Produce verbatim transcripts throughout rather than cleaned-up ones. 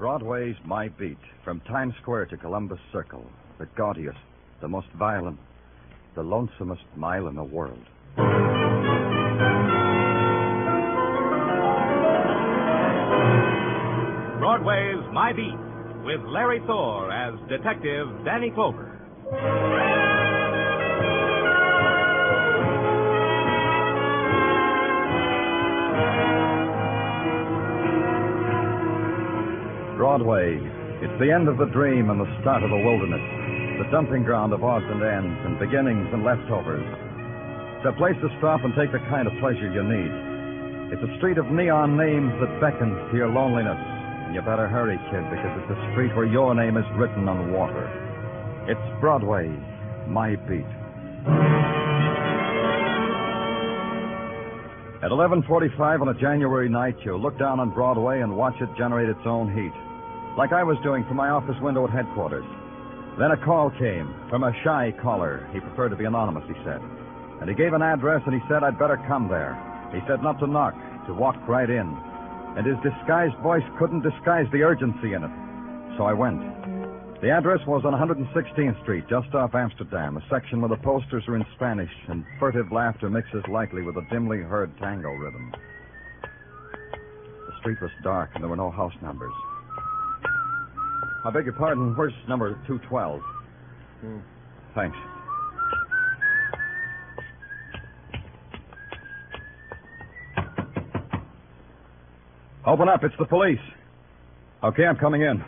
Broadway's My Beat, from Times Square to Columbus Circle, the gaudiest, the most violent, the lonesomest mile in the world. Broadway's My Beat, with Larry Thor as Detective Danny Clover. Broadway. It's the end of the dream and the start of the wilderness. The dumping ground of odds and ends and beginnings and leftovers. It's a place to stop and take the kind of pleasure you need. It's a street of neon names that beckons to your loneliness. And you better hurry, kid, because it's a street where your name is written on water. It's Broadway, My Beat. At eleven forty-five on a January night, you look down on Broadway and watch it generate its own heat. Like I was doing from my office window at headquarters. Then a call came from a shy caller. He preferred to be anonymous, he said. And he gave an address, and he said I'd better come there. He said not to knock, to walk right in. And his disguised voice couldn't disguise the urgency in it. So I went. The address was on one hundred sixteenth Street, just off Amsterdam, a section where the posters are in Spanish and furtive laughter mixes lightly with a dimly heard tango rhythm. The street was dark, and there were no house numbers. I beg your pardon, where's number two twelve? Hmm. Thanks. Open up, it's the police. Okay, I'm coming in.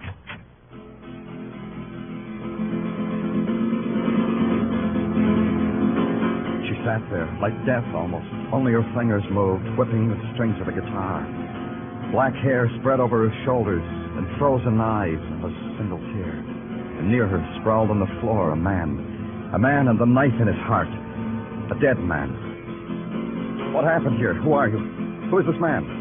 She sat there, like death almost. Only her fingers moved, whipping the strings of a guitar. Black hair spread over her shoulders, and frozen eyes, a single tear. And near her, sprawled on the floor, a man. A man and the knife in his heart. A dead man. What happened here? Who are you? Who is this man?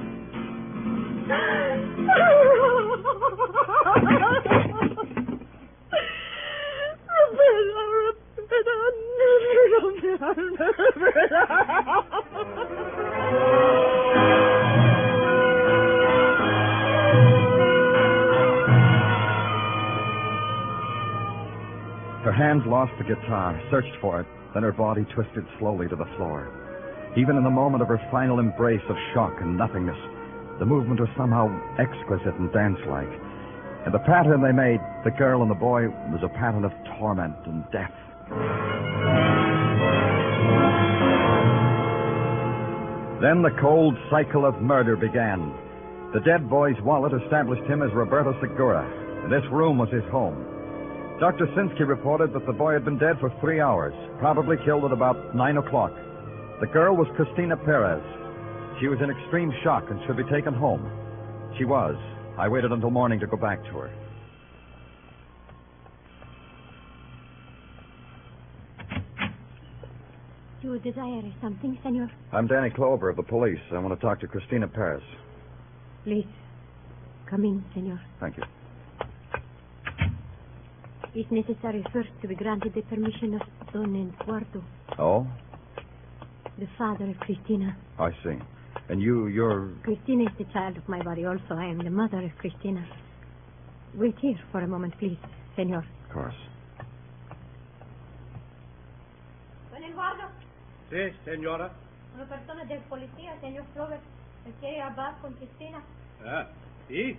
Her hands lost the guitar, searched for it, then her body twisted slowly to the floor. Even in the moment of her final embrace of shock and nothingness, the movement was somehow exquisite and dance-like. And the pattern they made, the girl and the boy, was a pattern of torment and death. Then the cold cycle of murder began. The dead boy's wallet established him as Roberto Segura, and this room was his home. Doctor Sinsky reported that the boy had been dead for three hours, probably killed at about nine o'clock. The girl was Cristina Perez. She was in extreme shock and should be taken home. She was. I waited until morning to go back to her. You desire something, senor? I'm Danny Clover of the police. I want to talk to Cristina Perez. Please, come in, senor. Thank you. It's necessary first to be granted the permission of Don Eduardo. Oh? The father of Cristina. I see. And you, you're... Cristina is the child of my body also. I am the mother of Cristina. Wait here for a moment, please, senor. Of course. Don Eduardo. Sí, señora. Una persona del policía, senor Clover, quiere hablar con Cristina. Ah, sí.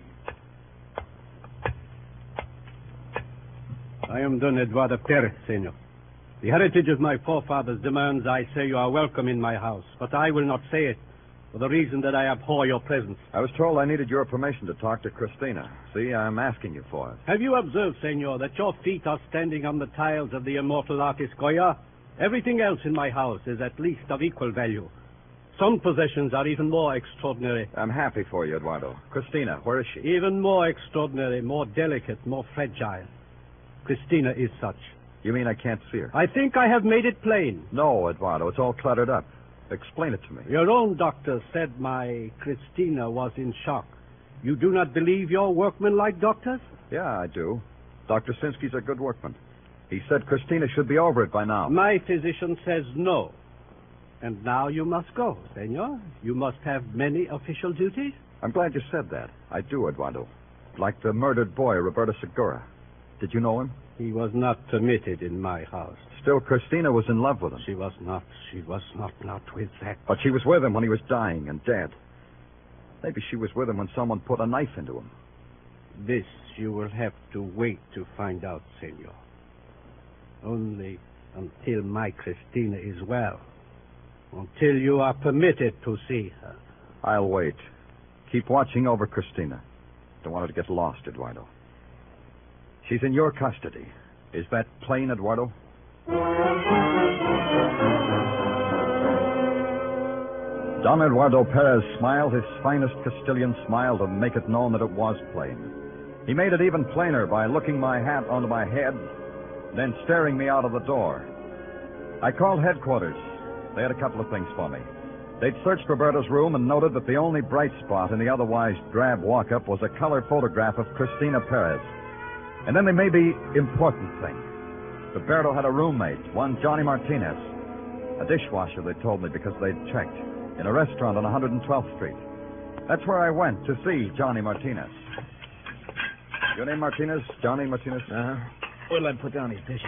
I am Don Eduardo Perez, senor. The heritage of my forefathers demands I say you are welcome in my house, but I will not say it for the reason that I abhor your presence. I was told I needed your permission to talk to Cristina. See, I'm asking you for it. Have you observed, senor, that your feet are standing on the tiles of the immortal artist Goya? Everything else in my house is at least of equal value. Some possessions are even more extraordinary. I'm happy for you, Eduardo. Cristina, where is she? Even more extraordinary, more delicate, more fragile. Cristina is such. You mean I can't see her? I think I have made it plain. No, Eduardo, it's all cluttered up. Explain it to me. Your own doctor said my Cristina was in shock. You do not believe your workmen-like doctors? Yeah, I do. Doctor Sinsky's a good workman. He said Cristina should be over it by now. My physician says no. And now you must go, senor. You must have many official duties. I'm glad you said that. I do, Eduardo. like the murdered boy, Roberto Segura. Did you know him? He was not permitted in my house. Still, Christina was in love with him. She was not. She was not not with that. But she was with him when he was dying and dead. Maybe she was with him when someone put a knife into him. This you will have to wait to find out, senor. Only until my Christina is well. Until you are permitted to see her. I'll wait. Keep watching over Christina. Don't want her to get lost, Eduardo. She's in your custody. Is that plain, Eduardo? Don Eduardo Perez smiled his finest Castilian smile to make it known that it was plain. He made it even plainer by looking my hat onto my head, then staring me out of the door. I called headquarters. They had a couple of things for me. They'd searched Roberto's room and noted that the only bright spot in the otherwise drab walk-up was a color photograph of Christina Perez. And then they made the important thing. Roberto had a roommate, one Johnny Martinez. A dishwasher, they told me, because they'd checked. In a restaurant on one hundred twelfth Street. That's where I went to see Johnny Martinez. Your name Martinez? Johnny Martinez? Uh-huh. Where'll I put down these dishes?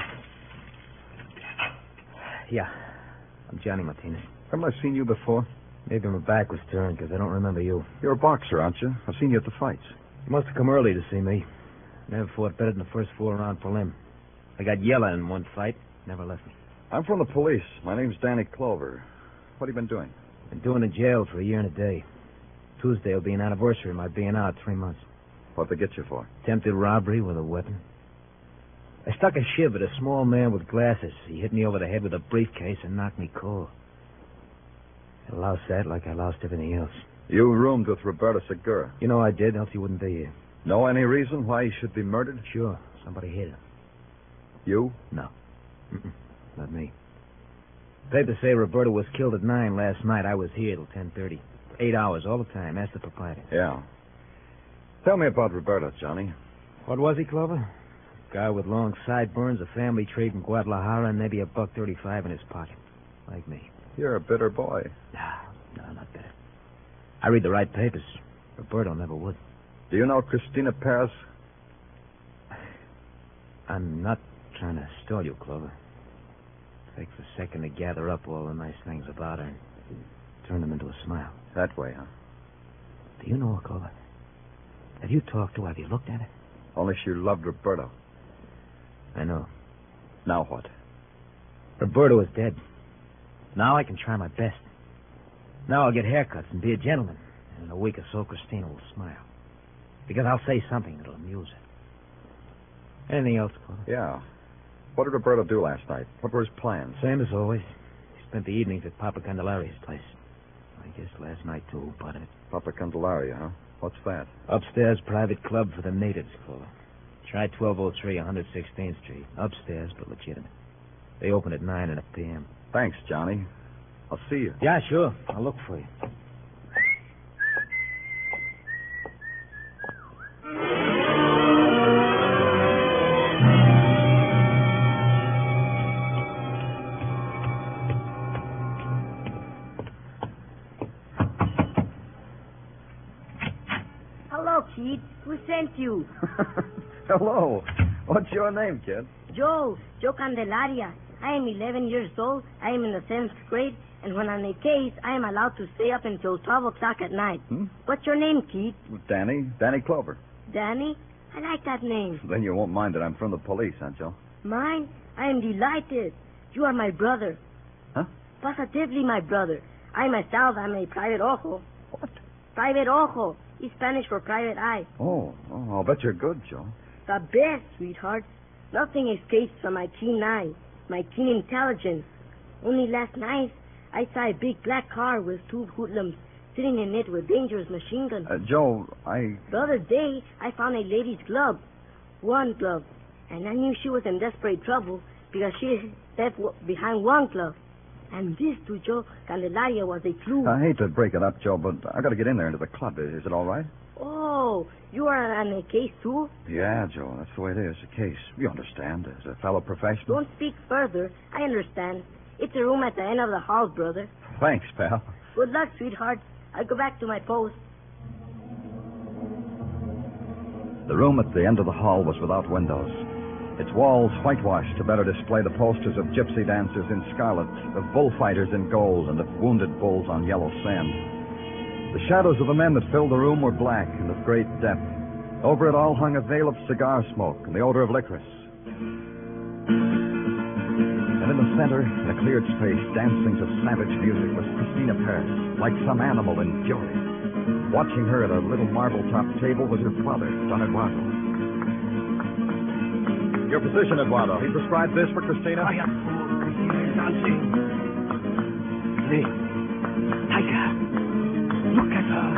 Yeah. I'm Johnny Martinez. Haven't I seen you before? Maybe my back was turned because I don't remember you. You're a boxer, aren't you? I've seen you at the fights. You must have come early to see me. Never fought better than the first four-round prelim. I got yellow in one fight. Never left me. I'm from the police. My name's Danny Clover. What have you been doing? Been doing in jail for a year and a day. Tuesday will be an anniversary of my being out three months. What'd they get you for? Attempted robbery with a weapon. I stuck a shiv at a small man with glasses. He hit me over the head with a briefcase and knocked me cold. I lost that like I lost everything else. You roomed with Roberto Segura. You know I did, else he wouldn't be here. Know any reason why he should be murdered? Sure. Somebody hit him. You? No. Mm-mm. Not me. Papers say Roberto was killed at nine last night. I was here till ten thirty. Eight hours all the time. Ask the proprietor. Yeah. Tell me about Roberto, Johnny. What was he, Clover? Guy with long sideburns, a family trade in Guadalajara, and maybe a buck thirty-five in his pocket. Like me. You're a bitter boy. No, no, not bitter. I read the right papers. Roberto never would. Do you know Christina Perez? I'm not trying to stall you, Clover. Takes a second to gather up all the nice things about her and turn them into a smile. That way, huh? Do you know her, Clover? Have you talked to her? Have you looked at her? Only she loved Roberto. I know. Now what? Roberto is dead. Now I can try my best. Now I'll get haircuts and be a gentleman. And in a week or so, Christina will smile. Because I'll say something that'll amuse her. Anything else, Clover? Yeah. What did Roberto do last night? What were his plans? Same as always. He spent the evenings at Papa Candelaria's place. I guess last night, too, part of it. Papa Candelaria, huh? What's that? Upstairs, private club for the natives, Clover. Try twelve oh three, one hundred sixteenth Street. Upstairs, but legitimate. They open at nine in the p m Thanks, Johnny. I'll see you. Yeah, sure. I'll look for you. Hello, kid. Who sent you? Hello. What's your name, kid? Joe. Joe Candelaria. I am eleven years old. I am in the seventh grade. And when on a case, I am allowed to stay up until twelve o'clock at night. Hmm? What's your name, kid? Danny. Danny Clover. Danny? I like that name. Then you won't mind that I'm from the police, huh, Joe? Mine? I am delighted. You are my brother. Huh? Positively my brother. I myself am a private ojo. What? Private ojo. It's Spanish for private eye. Oh, oh, I'll bet you're good, Joe. The best, sweetheart. Nothing escapes from my keen eye, my keen intelligence. Only last night, I saw a big black car with two hoodlums sitting in it with dangerous machine guns. Uh, Joe, I... The other day, I found a lady's glove. One glove. And I knew she was in desperate trouble because she left behind one glove. And this to Joe Candelaria was a clue. I hate to break it up, Joe, but I got to get in there into the club. Is, is it all right? Oh, you are on a case, too? Yeah, Joe, that's the way it is. A case. You understand, as a fellow professional. Don't speak further. I understand. It's a room at the end of the hall, brother. Thanks, pal. Good luck, sweetheart. I'll go back to my post. The room at the end of the hall was without windows. Its walls whitewashed to better display the posters of gypsy dancers in scarlet, of bullfighters in gold, and of wounded bulls on yellow sand. The shadows of the men that filled the room were black and of great depth. Over it all hung a veil of cigar smoke and the odor of licorice. And in the center, in a cleared space, dancing to savage music, was Christina Paris, like some animal in fury. Watching her at a little marble-topped table was her father, Don Eduardo. Your position, Eduardo. He prescribed this for Christina? I am fool. Christina is dancing. Please, take her. Look at her.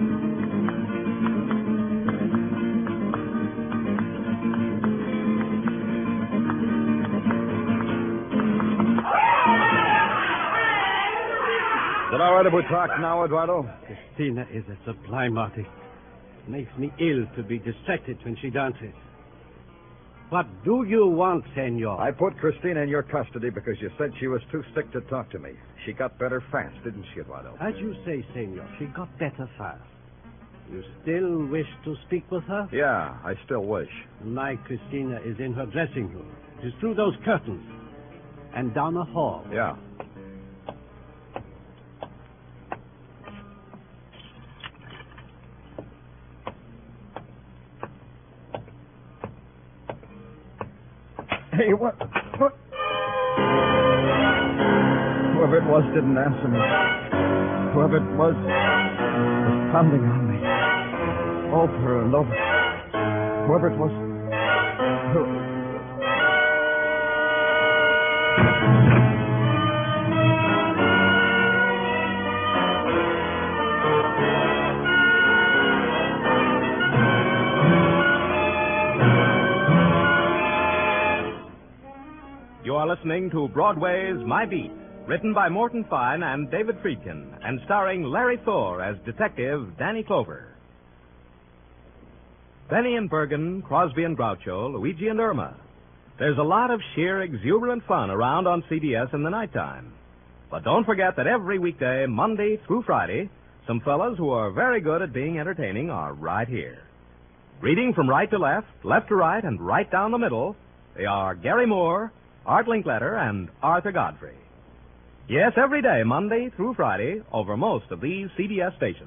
Is it all right if we talk now, Eduardo? Christina is a sublime artist. Makes me ill to be distracted when she dances. What do you want, senor? I put Christina in your custody because you said she was too sick to talk to me. She got better fast, didn't she, Eduardo? As you say, senor, she got better fast. You still wish to speak with her? Yeah, I still wish. My Christina is in her dressing room. It is through those curtains. And down the hall. Yeah. Hey, what? What? Whoever it was didn't answer me. Whoever it was was pounding on me. Over and over. Whoever it was. Who... You are listening to Broadway's My Beat, written by Morton Fine and David Friedkin, and starring Larry Thor as Detective Danny Clover. Benny and Bergen, Crosby and Groucho, Luigi and Irma. There's a lot of sheer exuberant fun around on C B S in the nighttime. But don't forget that every weekday, Monday through Friday, some fellas who are very good at being entertaining are right here. Reading from right to left, left to right, and right down the middle, they are Gary Moore, Art Linkletter, and Arthur Godfrey. Yes, every day, Monday through Friday, over most of these C B S stations.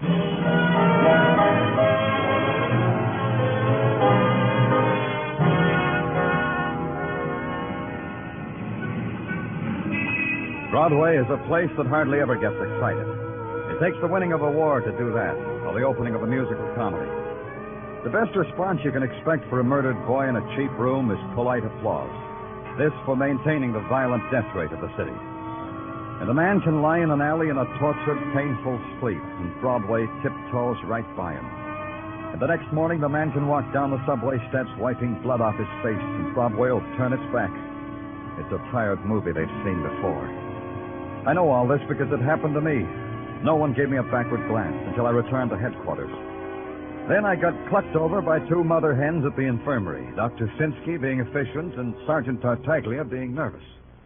Broadway is a place that hardly ever gets excited. It takes the winning of a war to do that, or the opening of a musical comedy. The best response you can expect for a murdered boy in a cheap room is polite applause. This for maintaining the violent death rate of the city. And a man can lie in an alley in a tortured, painful sleep, and Broadway tiptoes right by him. And the next morning, the man can walk down the subway steps wiping blood off his face, and Broadway will turn its back. It's a tired movie they've seen before. I know all this because it happened to me. No one gave me a backward glance until I returned to headquarters. Then I got clucked over by two mother hens at the infirmary, Doctor Sinsky being efficient and Sergeant Tartaglia being nervous.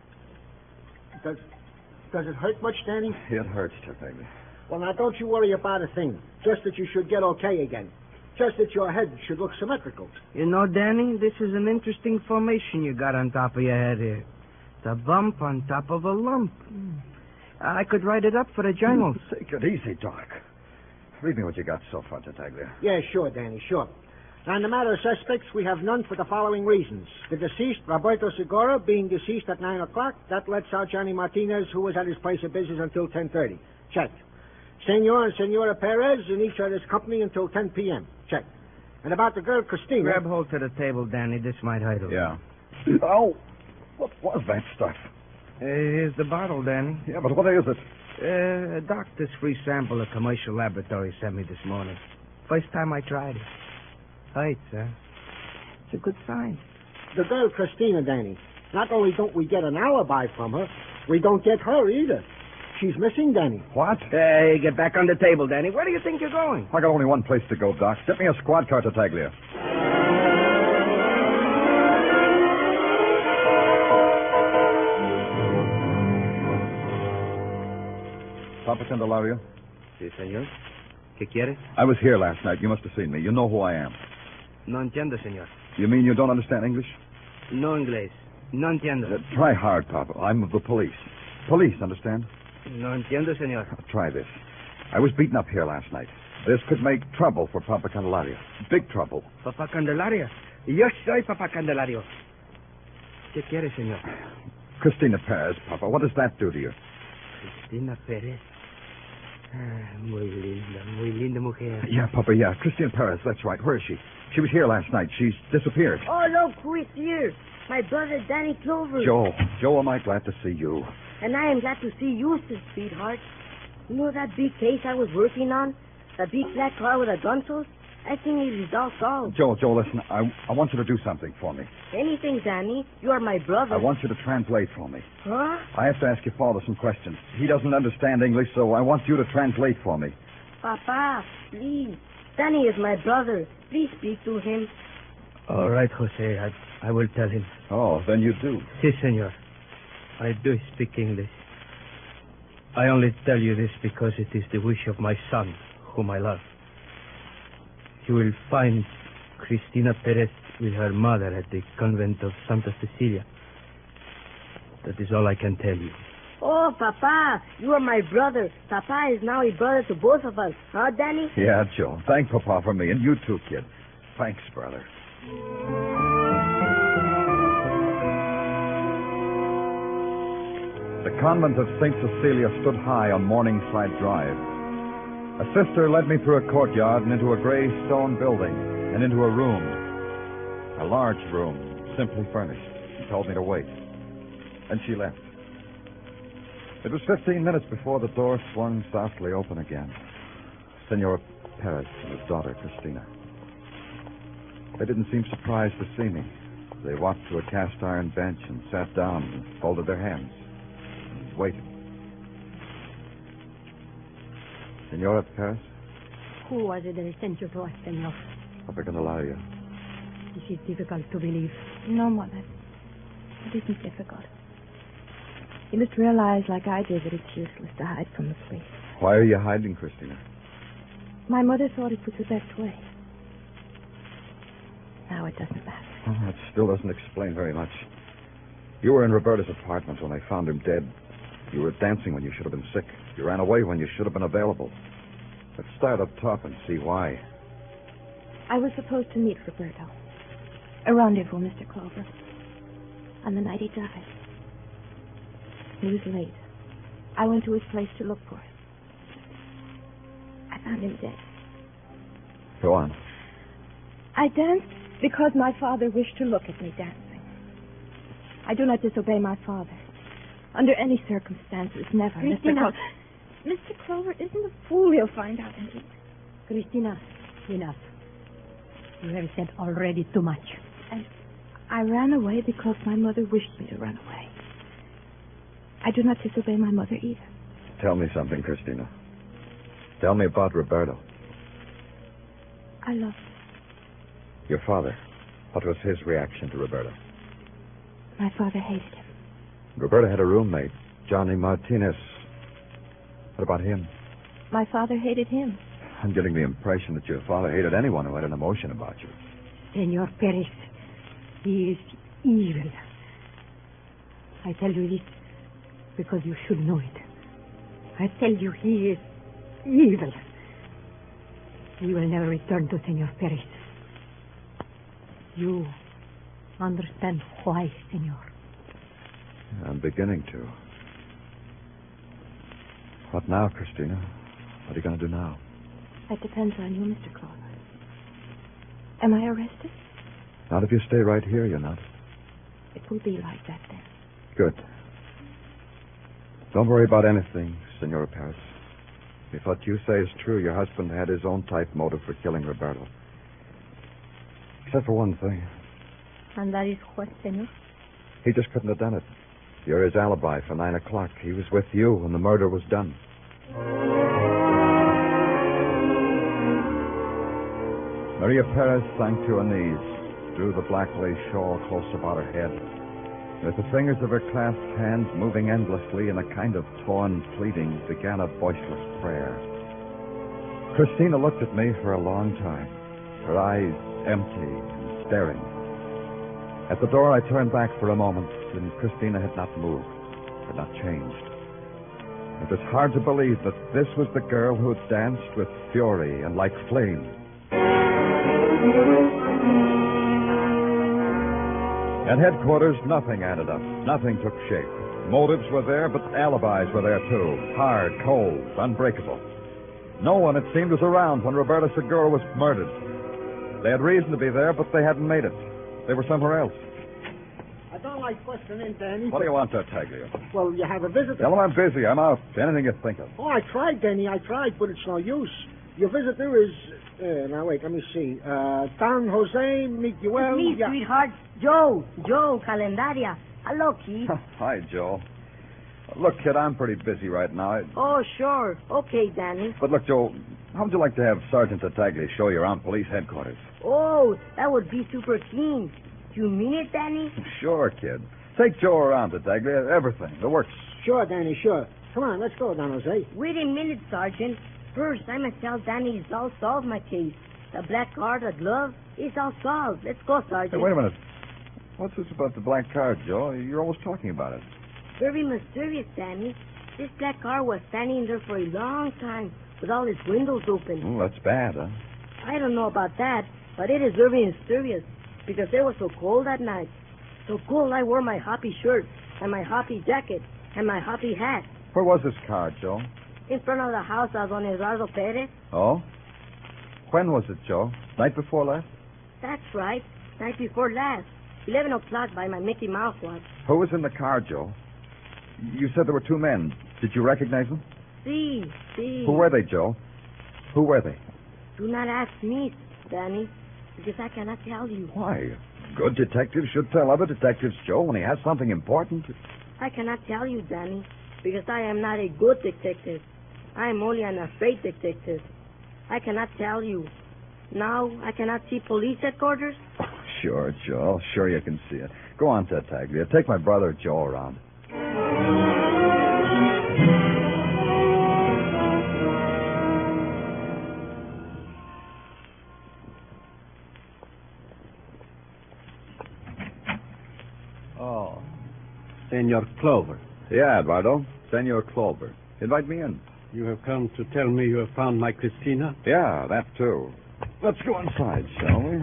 Does, does it hurt much, Danny? It hurts, Tartaglia. Well, now, don't you worry about a thing. Just that you should get okay again. Just that your head should look symmetrical. You know, Danny, this is an interesting formation you got on top of your head here. It's a bump on top of a lump. I could write it up for the journals. Take it easy, Doc. Read me what you got so far, Tartaglia. Yeah, sure, Danny, sure. Now, in the matter of suspects, we have none for the following reasons. The deceased, Roberto Segura, being deceased at nine o'clock, that lets out Johnny Martinez, who was at his place of business until ten thirty. Check. Senor and Senora Perez in each other's company until ten p.m. Check. And about the girl, Christina... Grab hold to the table, Danny. This might hurt her. Yeah. Oh, what was that stuff? Uh, here's the bottle, Danny. Yeah, but what is it? Uh, a doctor's free sample a commercial laboratory sent me this morning. First time I tried it. Hurts, huh? It's a good sign. The girl, Christina, Danny. Not only don't we get an alibi from her, we don't get her either. She's missing, Danny. What? Hey, get back on the table, Danny. Where do you think you're going? I got only one place to go, Doc. Get me a squad car, Tartaglia. Papa Candelario? Si, senor. ¿Qué quieres? I was here last night. You must have seen me. You know who I am. No entiendo, senor. You mean you don't understand English? No inglés. No entiendo. Uh, try hard, Papa. I'm of the police. Police, understand? No entiendo, senor. Try this. I was beaten up here last night. This could make trouble for Papa Candelario. Big trouble. Papa Candelario. Yo soy Papa Candelario. ¿Qué quiere, señor? Cristina Perez, Papa. What does that do to you? Cristina Perez. Ah, muy linda, muy linda mujer. Yeah, Papa, yeah. Cristina Perez, that's right. Where is she? She was here last night. She's disappeared. Oh, look who is here. My brother, Danny Clover. Joe. Joe, am I glad to see you. And I am glad to see you, sis, sweetheart. You know that big case I was working on? The big black car with the gun toes? I think it is all solved. Joe, Joe, listen. I, I want you to do something for me. Anything, Danny. You are my brother. I want you to translate for me. Huh? I have to ask your father some questions. He doesn't understand English, so I want you to translate for me. Papa, please. Danny is my brother. Please speak to him. All right, Jose. I, I will tell him. Oh, then you do. Si, senor. I do speak English. I only tell you this because it is the wish of my son, whom I love. You will find Cristina Perez with her mother at the convent of Santa Cecilia. That is all I can tell you. Oh, Papa, you are my brother. Papa is now a brother to both of us. Huh, Danny? Yeah, Joe. Thank Papa for me, and you too, kid. Thanks, brother. The convent of Saint Cecilia stood high on Morningside Drive. A sister led me through a courtyard and into a gray stone building and into a room. A large room, simply furnished. She told me to wait. And she left. It was fifteen minutes before the door swung softly open again. Senor Perez and his daughter, Cristina. They didn't seem surprised to see me. They walked to a cast-iron bench and sat down and folded their hands and waited. Senora Perez? Who was it that sent you to us, senor? Papa Candelario. This is difficult to believe. No, Mother. It isn't difficult. You must realize, like I did, that it's useless to hide from the police. Why are you hiding, Cristina? My mother thought it was the best way. Now it doesn't matter. Well, that still doesn't explain very much. You were in Roberta's apartment when they found him dead. You were dancing when you should have been sick. You ran away when you should have been available. Let's start up top and see why. I was supposed to meet Roberto. A rendezvous, Mister Clover. On the night he died. He was late. I went to his place to look for him. I found him dead. Go on. I danced because my father wished to look at me dancing. I do not disobey my father. Under any circumstances, never. Mister Clover. Mister Clover isn't a fool. He'll find out. And he... Cristina, enough. You have said already too much. And I ran away because my mother wished me to run away. I do not disobey my mother either. Tell me something, Cristina. Tell me about Roberto. I love him. Your father. What was his reaction to Roberto? My father hated him. Roberto had a roommate, Johnny Martinez. What about him? My father hated him. I'm getting the impression that your father hated anyone who had an emotion about you. Senor Perez, he is evil. I tell you this because you should know it. I tell you he is evil. He will never return to Senor Perez. You understand why, Senor? I'm beginning to. What now, Cristina? What are you going to do now? That depends on you, Mister Clover. Am I arrested? Not if you stay right here, you're not. It will be like that then. Good. Don't worry about anything, Senora Perez. If what you say is true, your husband had his own type motive for killing Roberto. Except for one thing. And that is what, Senor? He just couldn't have done it. You're his alibi for nine o'clock. He was with you when the murder was done. Maria Perez sank to her knees, drew the black lace shawl close about her head. With the fingers of her clasped hands moving endlessly in a kind of torn pleading, began a voiceless prayer. Cristina looked at me for a long time, her eyes empty and staring. At the door, I turned back for a moment, and Christina had not moved, had not changed. It was hard to believe that this was the girl who had danced with fury and like flame. At headquarters, nothing added up. Nothing took shape. Motives were there, but alibis were there, too. Hard, cold, unbreakable. No one, it seemed, was around when Roberto Segura was murdered. They had reason to be there, but they hadn't made it. They were somewhere else. I don't like questioning, Danny. What do you want, Tartaglia? Well, you have a visitor. Tell him I'm busy. I'm out. Anything you think of. Oh, I tried, Danny. I tried, but it's no use. Your visitor is... Uh, now, wait, let me see. Uh, Don Jose Miguel... It's me, yeah. sweetheart. Joe. Joe Calendaria. Hello, kid. Hi, Joe. Look, kid, I'm pretty busy right now. I... Oh, sure. Okay, Danny. But look, Joe, how would you like to have Sergeant Tartaglia show you around police headquarters? Oh, that would be super keen. Do you mean it, Danny? Sure, kid. Take Joe around, Tartaglia. Everything. The works. Sure, Danny, sure. Come on, let's go, Don Jose. Wait a minute, Sergeant. First, I must tell Danny it's all solved, my case. The black card, the glove, it's all solved. Let's go, Sergeant. Hey, wait a minute. What's this about the black card, Joe? You're always talking about it. Very mysterious, Danny. This black car was standing there for a long time with all its windows open. Oh, that's bad, huh? I don't know about that, but it is very mysterious because it was so cold that night. So cold I wore my hoppy shirt and my hoppy jacket and my hoppy hat. Where was this car, Joe? In front of the house of Don Eduardo Perez. Oh? When was it, Joe? Night before last? That's right. Night before last. Eleven o'clock by my Mickey Mouse watch. Who was in the car, Joe? You said there were two men. Did you recognize them? See, see. Who were they, Joe? Who were they? Do not ask me, Danny, because I cannot tell you. Why? Good detectives should tell other detectives, Joe, when he has something important. I cannot tell you, Danny, because I am not a good detective. I am only an afraid detective. I cannot tell you. Now I cannot see police headquarters? Sure, Joe. Sure you can see it. Go on, Tartaglia. Take my brother Joe around. Oh, Senor Clover. Yeah, Eduardo. Senor Clover. Invite me in. You have come to tell me you have found my Christina? Yeah, that too. Let's go inside, shall we?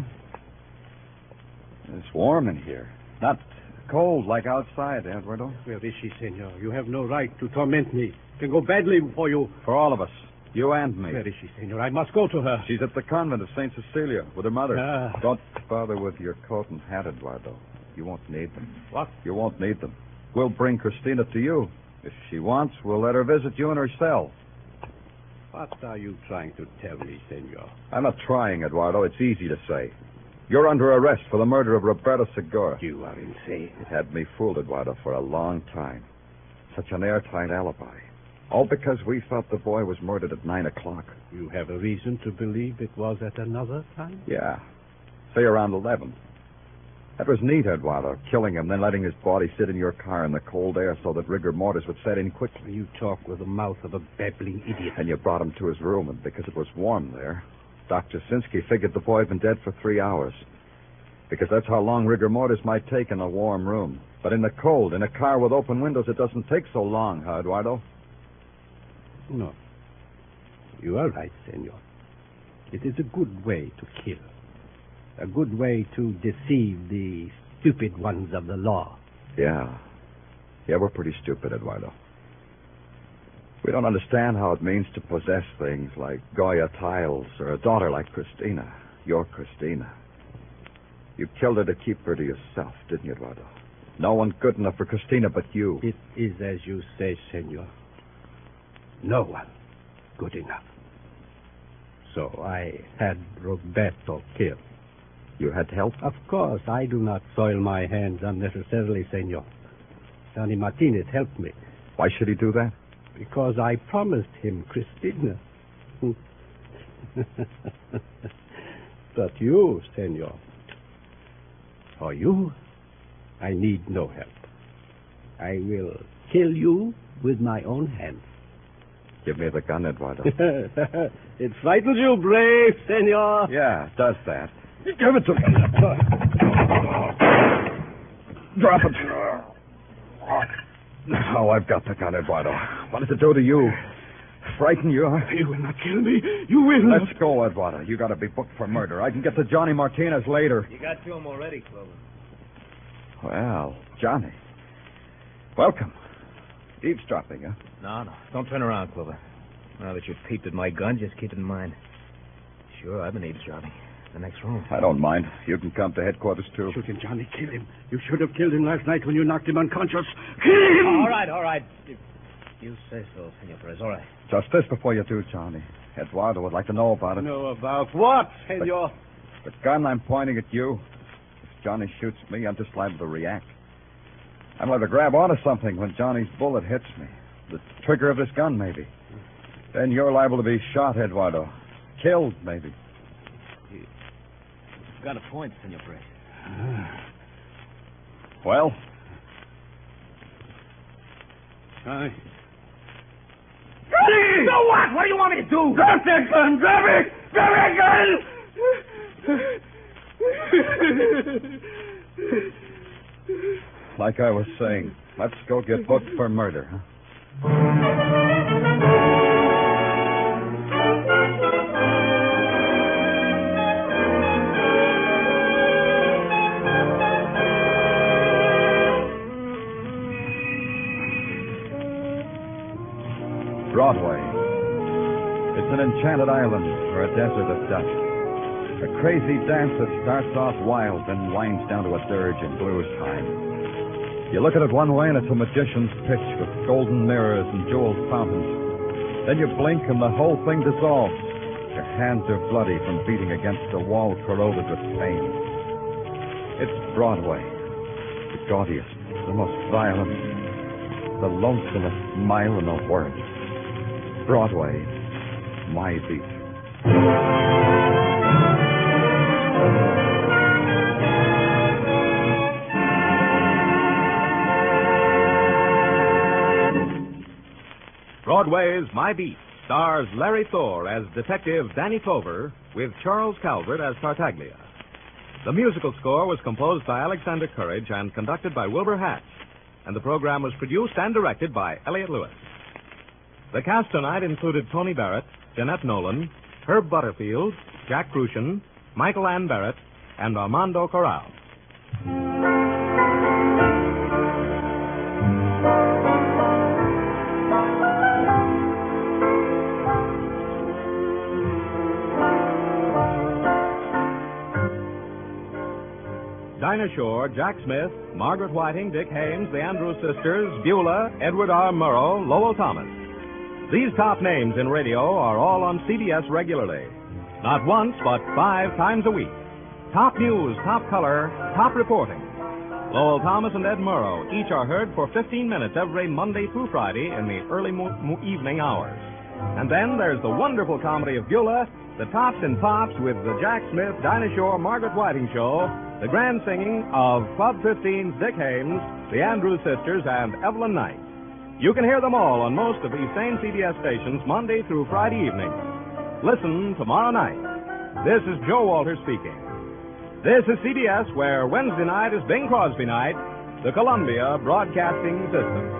It's warm in here. Not cold like outside, Eduardo. Where is she, senor? You have no right to torment me. It can go badly for you. For all of us. You and me. Where is she, senor? I must go to her. She's at the convent of Saint Cecilia with her mother. Ah. Don't bother with your coat and hat, Eduardo. You won't need them. What? You won't need them. We'll bring Christina to you. If she wants, we'll let her visit you in her cell. What are you trying to tell me, senor? I'm not trying, Eduardo. It's easy to say. You're under arrest for the murder of Roberto Segura. You are insane. It had me fooled, Eduardo, for a long time. Such an airtight alibi. All because we thought the boy was murdered at nine o'clock. You have a reason to believe it was at another time? Yeah. Say around eleven. That was neat, Eduardo, killing him, then letting his body sit in your car in the cold air so that rigor mortis would set in quickly. You talk with the mouth of a babbling idiot. And you brought him to his room, and because it was warm there, Doctor Sinsky figured the boy had been dead for three hours. Because that's how long rigor mortis might take in a warm room. But in the cold, in a car with open windows, it doesn't take so long, huh, Eduardo? No. You are right, senor. It is a good way to kill. A good way to deceive the stupid ones of the law. Yeah. Yeah, we're pretty stupid, Eduardo. We don't understand how it means to possess things like Goya tiles or a daughter like Christina. Your Christina. You killed her to keep her to yourself, didn't you, Eduardo? No one good enough for Christina but you. It is as you say, senor. No one good enough. So I had Roberto killed. You had help? Of course, I do not soil my hands unnecessarily, senor. Sonny Martinez helped me. Why should he do that? Because I promised him Christina. But you, senor, for you, I need no help. I will kill you with my own hands. Give me the gun, Eduardo. It frightens you, brave senor. Yeah, it does that. Give it to me. Drop it. Now I've got the gun, Eduardo. What does it do to you? Frighten you, huh? You will not kill me. You will not. Let's go, Eduardo. You got to be booked for murder. I can get to Johnny Martinez later. You got to him already, Clover. Well, Johnny. Welcome. Eavesdropping, huh? No, no. Don't turn around, Clover. Now that you've peeped at my gun, just keep it in mind. Sure, I've been eavesdropping. The next room. I don't mind. You can come to headquarters, too. Shoot him, Johnny. Kill him. You should have killed him last night when you knocked him unconscious. Kill him! All right, all right. You say so, Senor Perez. All right. Just this before you do, Johnny. Eduardo would like to know about it. Know about what, Senor? The, the gun I'm pointing at you. If Johnny shoots me, I'm just liable to react. I'm liable to grab onto something when Johnny's bullet hits me. The trigger of this gun, maybe. Then you're liable to be shot, Eduardo. Killed, maybe. You've got a point, Senor Perez. Well? Johnny. Johnny! So what? What do you want me to do? Grab that gun! Grab it! Grab that gun! Like I was saying, let's go get booked for murder, huh? Broadway. It's an enchanted island or a desert of dust. A crazy dance that starts off wild and winds down to a dirge in blues time. You look at it one way and it's a magician's pitch with golden mirrors and jeweled fountains. Then you blink and the whole thing dissolves. Your hands are bloody from beating against a wall corroded with pain. It's Broadway. The gaudiest, the most violent, the lonesomest mile in the world. Broadway, my beat. Broadway's My Beat stars Larry Thor as Detective Danny Clover with Charles Calvert as Tartaglia. The musical score was composed by Alexander Courage and conducted by Wilbur Hatch, and the program was produced and directed by Elliott Lewis. The cast tonight included Tony Barrett, Jeanette Nolan, Herb Butterfield, Jack Crucian, Michael Ann Barrett, and Armando Corral. Dinah Shore, Jack Smith, Margaret Whiting, Dick Haynes, the Andrews Sisters, Beulah, Edward R. Murrow, Lowell Thomas. These top names in radio are all on C B S regularly. Not once, but five times a week. Top news, top color, top reporting. Lowell Thomas and Ed Murrow each are heard for fifteen minutes every Monday through Friday in the early mo- mo- evening hours. And then there's the wonderful comedy of Beulah, the Tops and Pops with the Jack Smith, Dinah Shore, Margaret Whiting Show, the grand singing of Club fifteen's Dick Haynes, the Andrews Sisters, and Evelyn Knight. You can hear them all on most of these same C B S stations Monday through Friday evening. Listen tomorrow night. This is Joe Walter speaking. This is C B S, where Wednesday night is Bing Crosby night, the Columbia Broadcasting System.